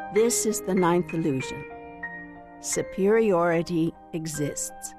This is the ninth illusion. Superiority exists.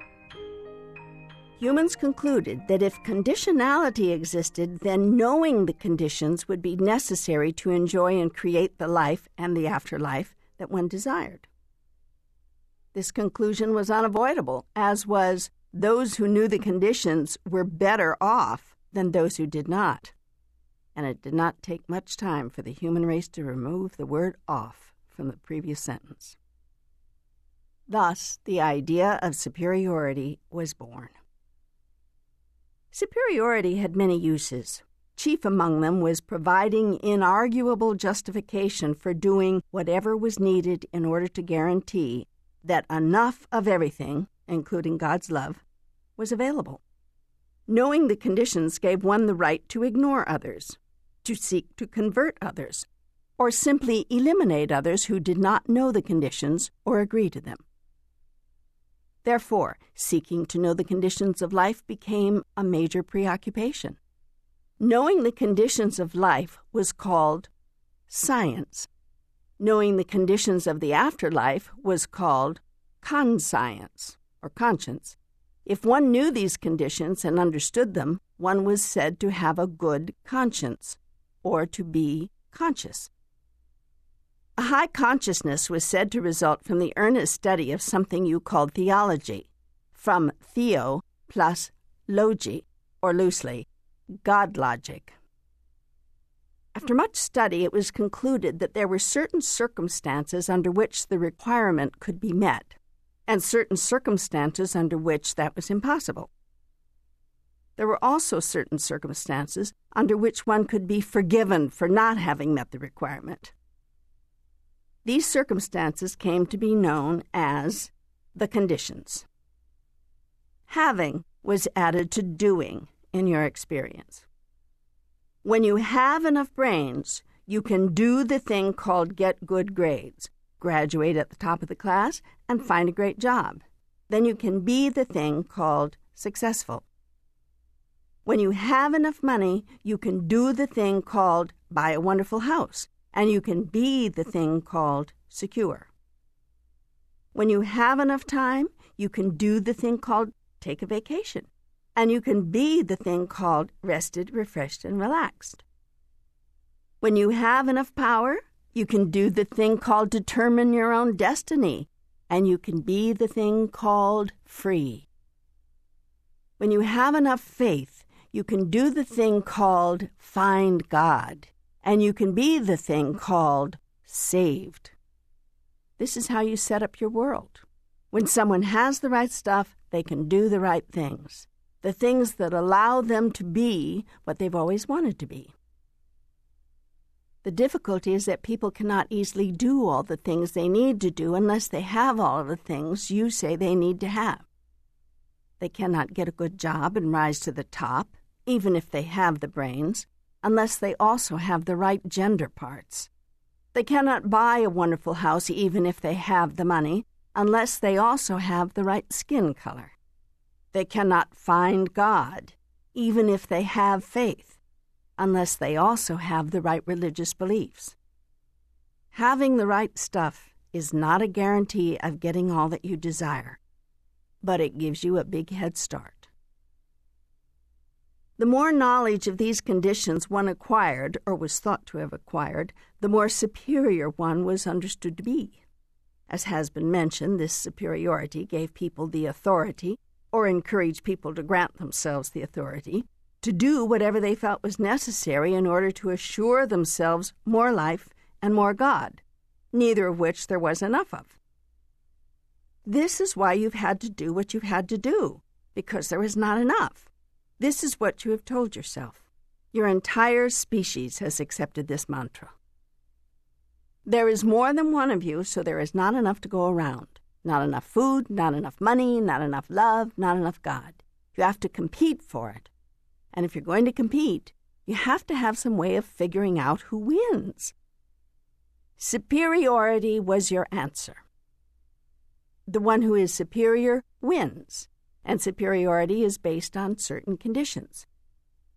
Humans concluded that if conditionality existed, then knowing the conditions would be necessary to enjoy and create the life and the afterlife that one desired. This conclusion was unavoidable, as was those who knew the conditions were better off than those who did not. And it did not take much time for the human race to remove the word "off" from the previous sentence. Thus, the idea of superiority was born. Superiority had many uses. Chief among them was providing inarguable justification for doing whatever was needed in order to guarantee that enough of everything, including God's love, was available. Knowing the conditions gave one the right to ignore others, to seek to convert others, or simply eliminate others who did not know the conditions or agree to them. Therefore, seeking to know the conditions of life became a major preoccupation. Knowing the conditions of life was called science. Knowing the conditions of the afterlife was called conscience, or conscience. If one knew these conditions and understood them, one was said to have a good conscience, or to be conscious. A high consciousness was said to result from the earnest study of something you called theology, from theo plus logi, or loosely, God logic. After much study, it was concluded that there were certain circumstances under which the requirement could be met, and certain circumstances under which that was impossible. There were also certain circumstances under which one could be forgiven for not having met the requirement. These circumstances came to be known as the conditions. Having was added to doing in your experience. When you have enough brains, you can do the thing called get good grades, graduate at the top of the class, and find a great job. Then you can be the thing called successful. When you have enough money, you can do the thing called buy a wonderful house, and you can be the thing called secure. When you have enough time, you can do the thing called take a vacation, and you can be the thing called rested, refreshed, and relaxed. When you have enough power, you can do the thing called determine your own destiny, and you can be the thing called free. When you have enough faith, you can do the thing called find God, and you can be the thing called saved. This is how you set up your world. When someone has the right stuff, they can do the right things, the things that allow them to be what they've always wanted to be. The difficulty is that people cannot easily do all the things they need to do unless they have all of the things you say they need to have. They cannot get a good job and rise to the top, even if they have the brains, unless they also have the right gender parts. They cannot buy a wonderful house even if they have the money, unless they also have the right skin color. They cannot find God, even if they have faith, unless they also have the right religious beliefs. Having the right stuff is not a guarantee of getting all that you desire, but it gives you a big head start. The more knowledge of these conditions one acquired, or was thought to have acquired, the more superior one was understood to be. As has been mentioned, this superiority gave people the authority, or encouraged people to grant themselves the authority, to do whatever they felt was necessary in order to assure themselves more life and more God, neither of which there was enough of. This is why you've had to do what you've had to do, because there was not enough. This is what you have told yourself. Your entire species has accepted this mantra. There is more than one of you, so there is not enough to go around. Not enough food, not enough money, not enough love, not enough God. You have to compete for it. And if you're going to compete, you have to have some way of figuring out who wins. Superiority was your answer. The one who is superior wins, and superiority is based on certain conditions.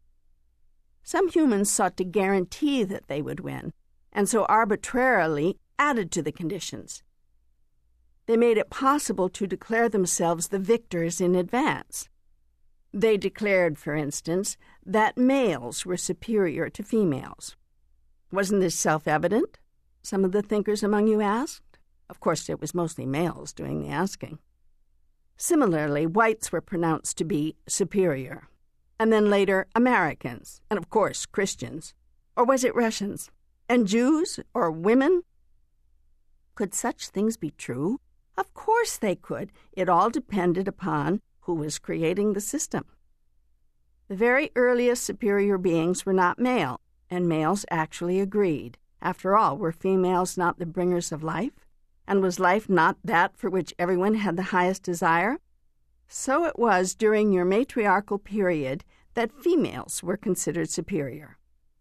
Some humans sought to guarantee that they would win, and so arbitrarily added to the conditions. They made it possible to declare themselves the victors in advance. They declared, for instance, that males were superior to females. Wasn't this self-evident? Some of the thinkers among you asked. Of course, it was mostly males doing the asking. Similarly, whites were pronounced to be superior, and then later Americans, and of course Christians. Or was it Russians? And Jews? Or women? Could such things be true? Of course they could. It all depended upon who was creating the system. The very earliest superior beings were not male, and males actually agreed. After all, were females not the bringers of life? And was life not that for which everyone had the highest desire? So it was during your matriarchal period that females were considered superior.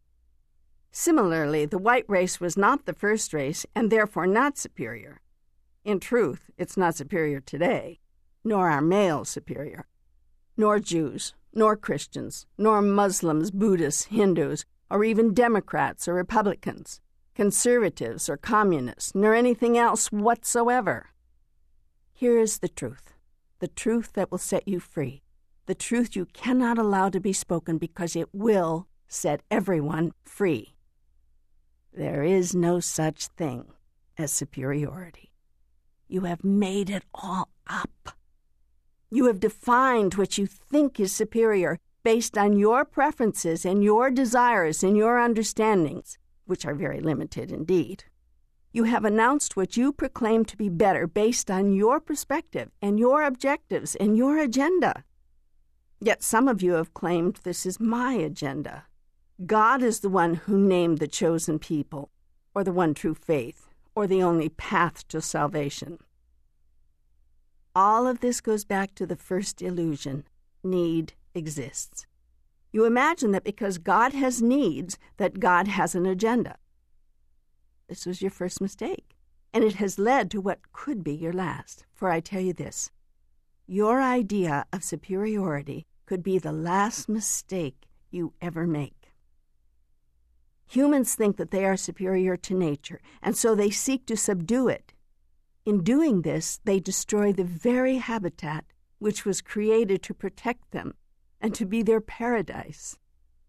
Similarly, the white race was not the first race and therefore not superior. In truth, it's not superior today, nor are males superior, nor Jews, nor Christians, nor Muslims, Buddhists, Hindus, or even Democrats or Republicans, conservatives or communists, nor anything else whatsoever. Here is the truth that will set you free, the truth you cannot allow to be spoken because it will set everyone free. There is no such thing as superiority. You have made it all up. You have defined what you think is superior based on your preferences and your desires and your understandings, which are very limited indeed. You have announced what you proclaim to be better based on your perspective and your objectives and your agenda. Yet some of you have claimed this is my agenda. God is the one who named the chosen people, or the one true faith, or the only path to salvation. All of this goes back to the first illusion. Need exists. You imagine that because God has needs, that God has an agenda. This was your first mistake, and it has led to what could be your last. For I tell you this, your idea of superiority could be the last mistake you ever make. Humans think that they are superior to nature, and so they seek to subdue it. In doing this, they destroy the very habitat which was created to protect them and to be their paradise.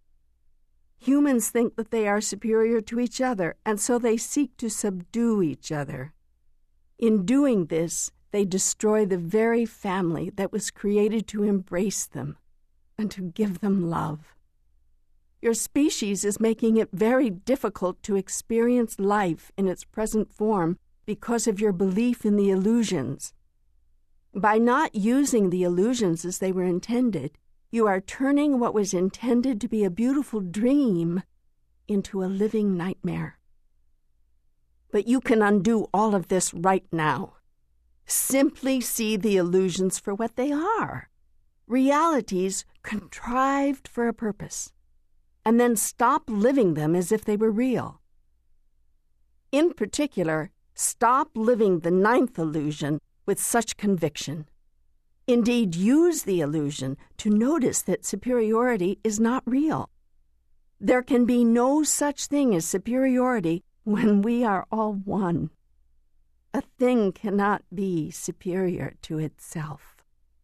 Humans think that they are superior to each other, and so they seek to subdue each other. In doing this, they destroy the very family that was created to embrace them and to give them love. Your species is making it very difficult to experience life in its present form because of your belief in the illusions. By not using the illusions as they were intended, you are turning what was intended to be a beautiful dream into a living nightmare. But you can undo all of this right now. Simply see the illusions for what they are, realities contrived for a purpose, and then stop living them as if they were real. In particular, stop living the ninth illusion with such conviction. Indeed, use the illusion to notice that superiority is not real. There can be no such thing as superiority when we are all one. A thing cannot be superior to itself.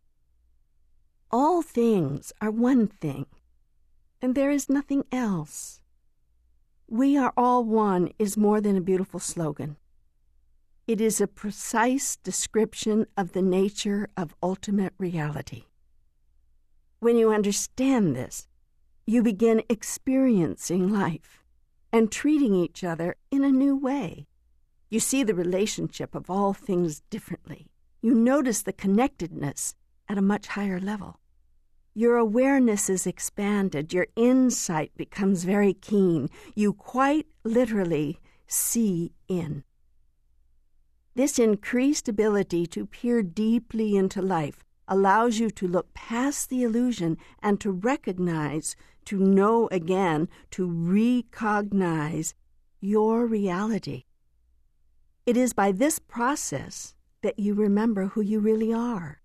All things are one thing, and there is nothing else. We are all one is more than a beautiful slogan. It is a precise description of the nature of ultimate reality. When you understand this, you begin experiencing life and treating each other in a new way. You see the relationship of all things differently. You notice the connectedness at a much higher level. Your awareness is expanded. Your insight becomes very keen. You quite literally see in. This increased ability to peer deeply into life allows you to look past the illusion and to recognize, to know again, to recognize your reality. It is by this process that you remember who you really are.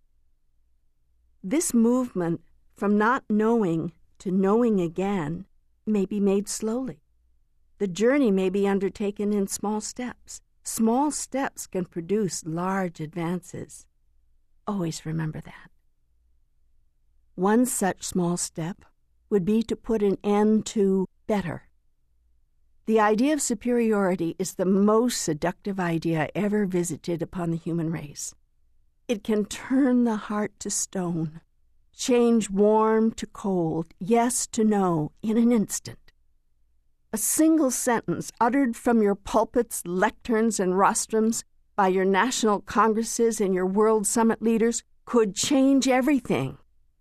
This movement from not knowing to knowing again may be made slowly. The journey may be undertaken in small steps, Small steps can produce large advances. Always remember that. One such small step would be to put an end to better. The idea of superiority is the most seductive idea ever visited upon the human race. It can turn the heart to stone, change warm to cold, yes to no, in an instant. A single sentence uttered from your pulpits, lecterns, and rostrums by your national congresses and your world summit leaders could change everything.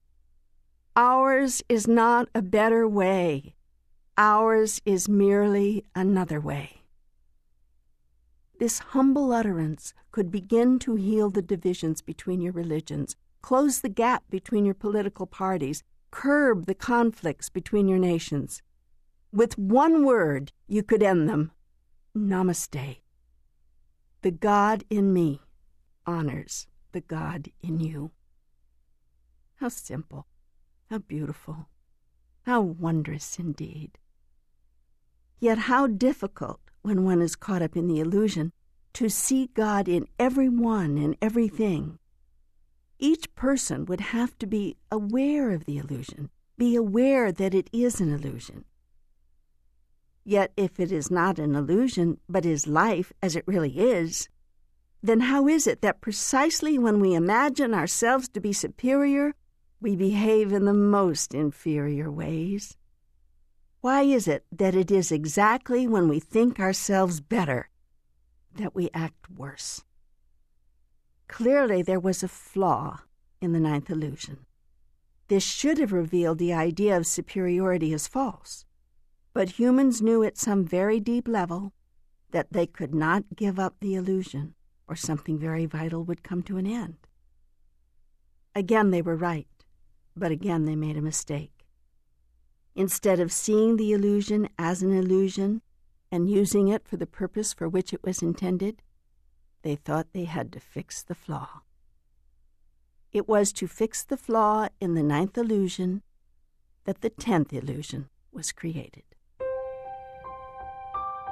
Ours is not a better way. Ours is merely another way. This humble utterance could begin to heal the divisions between your religions, close the gap between your political parties, curb the conflicts between your nations. With one word, you could end them. Namaste. The God in me honors the God in you. How simple, how beautiful, how wondrous indeed. Yet how difficult, when one is caught up in the illusion, to see God in everyone and everything. Each person would have to be aware of the illusion, be aware that it is an illusion. Yet if it is not an illusion, but is life as it really is, then how is it that precisely when we imagine ourselves to be superior, we behave in the most inferior ways? Why is it that it is exactly when we think ourselves better that we act worse? Clearly there was a flaw in the ninth illusion. This should have revealed the idea of superiority as false. But humans knew at some very deep level that they could not give up the illusion, or something very vital would come to an end. Again they were right, but again they made a mistake. Instead of seeing the illusion as an illusion and using it for the purpose for which it was intended, they thought they had to fix the flaw. It was to fix the flaw in the ninth illusion that the 10th illusion was created.